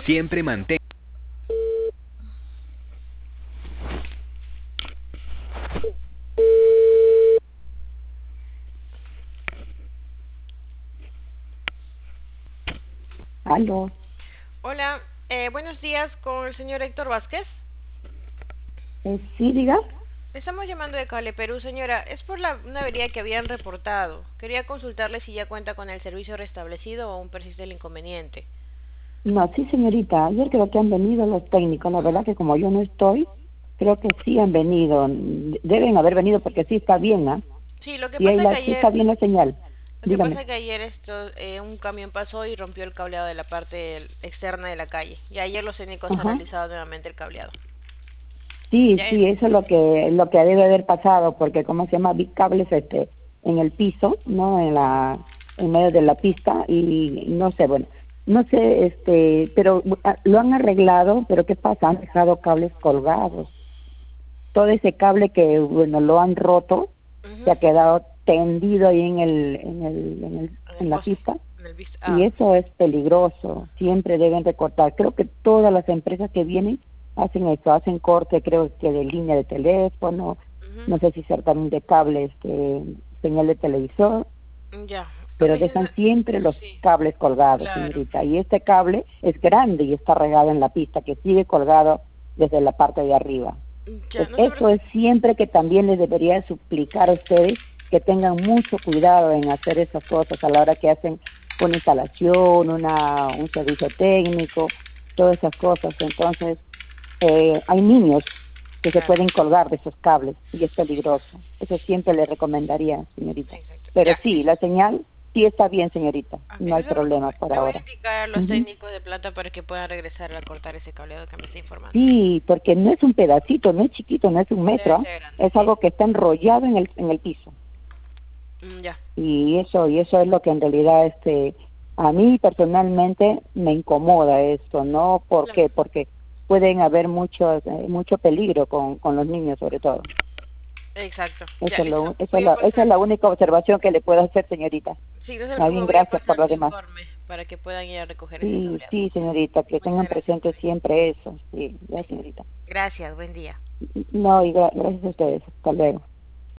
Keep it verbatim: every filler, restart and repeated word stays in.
Siempre mantén. Aló. Hola, eh, buenos días con el señor Héctor Vázquez. Eh, sí, diga. Le estamos llamando de Cable Perú, señora. Es por la, una avería que habían reportado. Quería consultarle si ya cuenta con el servicio restablecido o aún persiste el inconveniente. No, sí, señorita. Ayer creo que han venido los técnicos. La verdad que como yo no estoy, creo que sí han venido. Deben haber venido porque sí está bien, ¿ah? Sí, lo que Sí, ahí pasa que la, sí está ayer, bien la señal. lo que Dígame. pasa que ayer esto, eh, un camión pasó y rompió el cableado de la parte externa de la calle. Y ayer los técnicos han Ajá. realizado nuevamente el cableado. Sí, Ya es. sí, eso es lo que lo que debe haber pasado, porque como se llama, vi cables este en el piso, no en la en medio de la pista y no sé, bueno, no sé, este, pero ah, lo han arreglado, pero ¿qué pasa? Han dejado cables colgados. Todo ese cable que, bueno, lo han roto, se Ujú. ha quedado tendido ahí en el en el en, el, En el en la poste. pista En el vis y ah. eso es peligroso. Siempre deben recortar. Creo que todas las empresas que vienen hacen eso, hacen corte, creo que de línea de teléfono, Ujú. no sé si ser también de cables, este, señal de televisor, Ya. pero Oye, no- dejan siempre los sí, cables colgados, claro. señorita. Y este cable es grande y está regado en la pista, que sigue colgado desde la parte de arriba. Ya, Pues no se eso preocupe. es siempre que también les debería suplicar a ustedes que tengan mucho cuidado en hacer esas cosas a la hora que hacen una instalación, una, un servicio técnico, todas esas cosas. Entonces, eh, hay niños que se Claro. pueden colgar de esos cables y es peligroso. Eso siempre le recomendaría, señorita. Exacto. Pero Ya, sí, listo. la señal sí está bien, señorita. Ok, No no hay se problema preocupe. por Le voy a ahora. indicar a los Ujú. técnicos de planta para que puedan regresar a cortar ese cableado que me está informando. Sí, porque no es un pedacito, no es chiquito, no es un metro, Debe ¿ah? ser grande, Es sí. algo que está enrollado en el, en el piso. Mm, ya. Y eso, y eso es lo que en realidad, este, a mí personalmente me incomoda esto, ¿no? ¿Por Claro. qué? Porque pueden haber muchos, eh, mucho peligro con, con los niños sobre todo. Exacto. Ya, Eso es, listo. lo, eso es Voy a la, esa es pasar. la única observación que le puedo hacer, señorita. Sí, no se Más preocupe, bien, voy a gracias por pasar lo su demás. informe para que puedan ir a recoger ese Sí, cableado. sí, señorita, que Muchas tengan gracias, presente señorita. siempre eso. Sí, ya, Sí. señorita. Gracias, buen día. No, y gra- gracias a ustedes. Hasta luego.